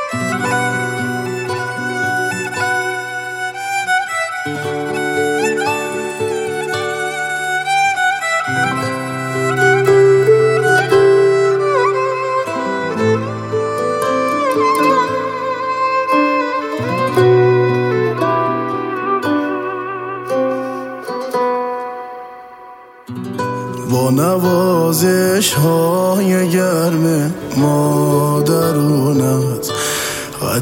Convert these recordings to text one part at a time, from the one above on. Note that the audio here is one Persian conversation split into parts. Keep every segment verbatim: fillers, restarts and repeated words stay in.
با نوازش های گرم مادرونت خط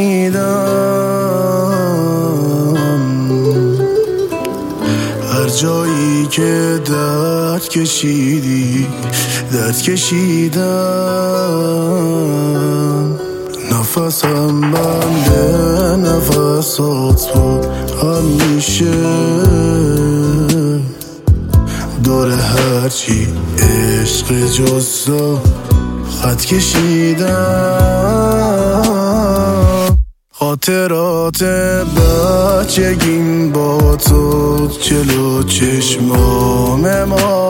کشیدم، هر جایی که درد کشیدی درد کشیدم. نفسم بنده نفسات بود همیشه، دور هرچی عشق جزا خط کشیدم. خاطرات بچگیم با تو جلو چشمام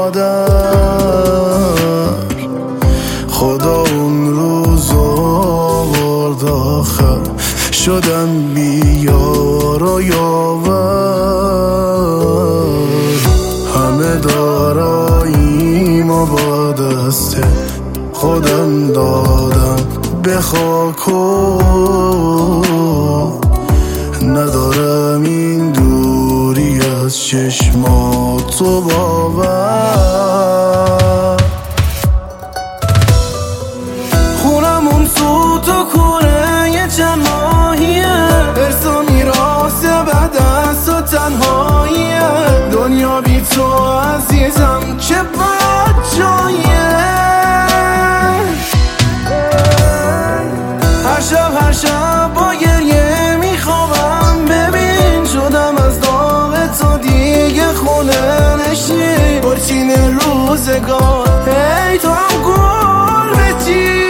مادر، خدا اون روز آورد آخر شدم بیار و یاور. همه داراییم و با دست خودم دادم به خاک و ندارم این دوری از چشمات و باور. خونم اون تو تو کوره یه چند ماهیه، ارث و میراث بعد از تو تنهاییه. دنیا بی تو عزیزم چه بد جاییه. هر شب هر شب با گریه میخوابم، ببین شدم از داغ تو دیگه خونه نشین. برچین روزگار هی تو هم گل بچین.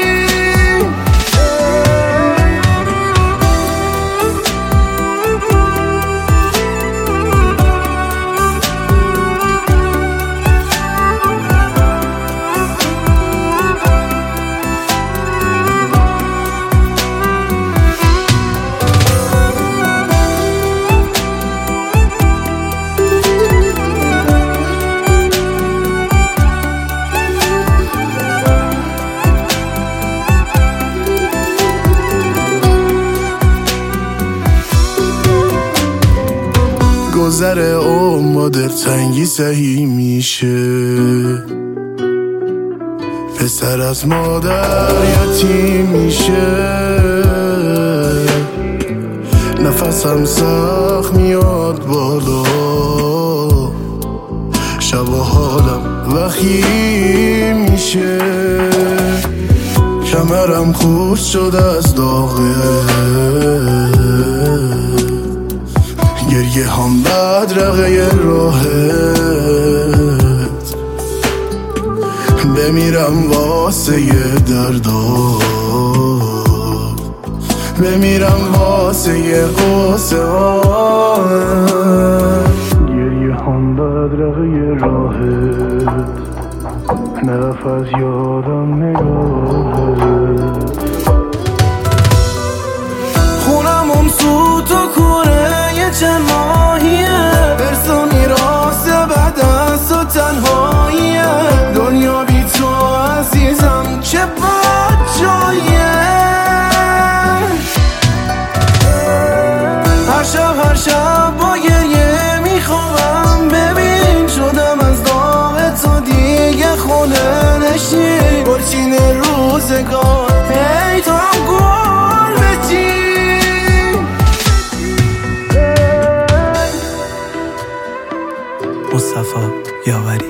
گذر اون با دلتنگی سهی میشه، پسر از مادر یتیم میشه. نفسم سخت میاد بالا، شب و حالم وخیم میشه. کمرم خورد شده از داغه، گریه هم بدرقه راهت. بمیرم واسه ی دردا، بمیرم واسه ی قصه. گریه هم بدرقه راهت، نرف از یادم نگاهت. خونم اون تو تو کوره یه چند ماهیه، ارث و میراث بعد از تو تنهاییه. دنیا بی تو عزیزم چه بد جاییه. هر شب هر شب با گریه میخوابم، ببین شدم از داغ تو دیگه خونه نشین. برچین روزگار هی تو هم گل بچین. مصطفی یاوری.